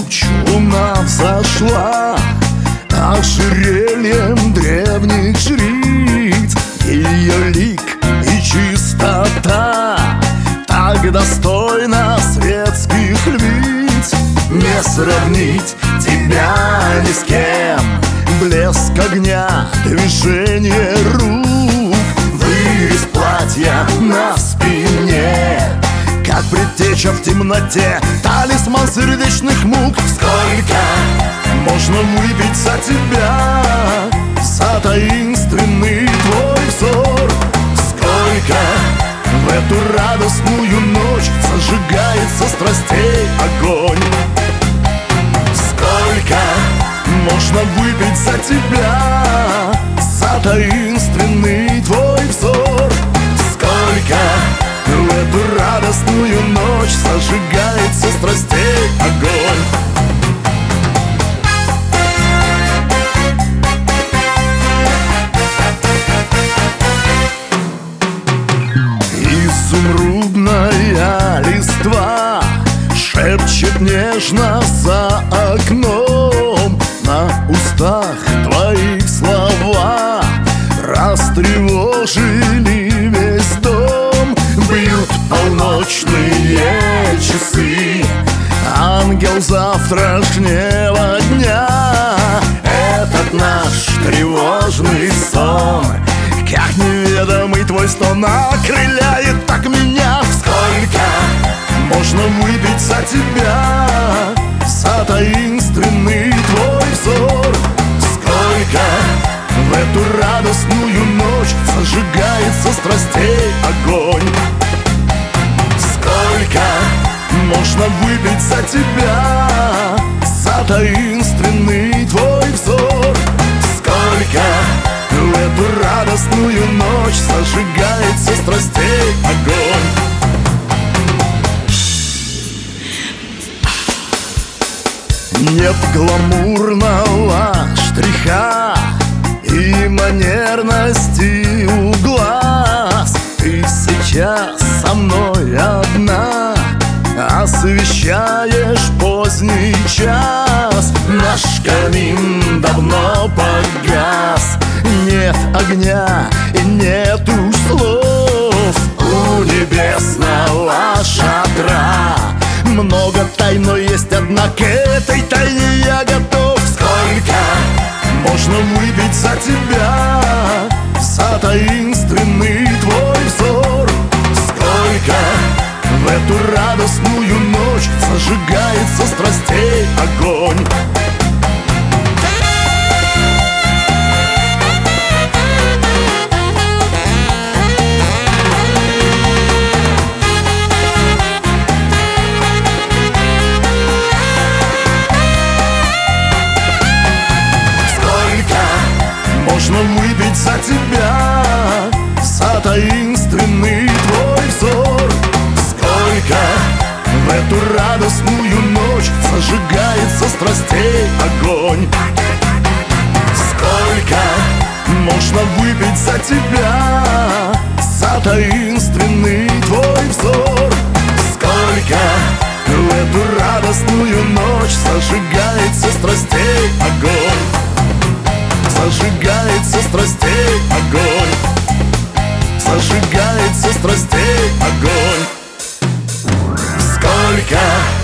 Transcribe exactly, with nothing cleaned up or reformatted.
туч луна взошла ожерельем древних жриц. Ее лик и чистота так достойна светских лиц. Не сравнить тебя ни с кем, блеск огня, движение рук, вырез платья на спине, как предтеча в темноте, талисман сердечных мук. Сколько можно выпить за тебя, за таинственный твой взор? Сколько в эту радостную ночь зажигается страстей огонь? Сколько можно выпить за тебя, за таинственный твой взор? Сколько в эту радостную ночь зажигается страстей огонь? Изумрудная листва шепчет нежно за окном, на устах твоих слова растревожили весь дом. Бьют полночные часы, ангел завтрашнего дня. Этот наш тревожный сон, как неведомый твой стон, окрыляет так меня. Сколько можно выпить за тебя, за таинственный твой взор? Сколько в эту радостную ночь зажигается страстей огонь? Сколько можно выпить за тебя, за таинственный твой взор? Сколько в эту радостную ночь зажигается страстей огонь? Нет гламурного штриха и манерности у глаз. Ты сейчас со мной одна, освещаешь поздний час. Наш камин давно погас, нет огня и нету слов у небесного шатра. Много тайн, но есть одна, к этой тайне я готов. Сколько можно выпить за тебя, за таинственный твой взор? Сколько в эту радостную ночь зажигается страстей огонь? Можно выпить за тебя, за таинственный твой взор? Сколько в эту радостную ночь зажигается страстей огонь? Сколько можно выпить за тебя, за таинственный твой взор? Сколько в эту радостную ночь зажигается страстей огонь? Зажигается страстей огонь, зажигается страстей огонь. Сколько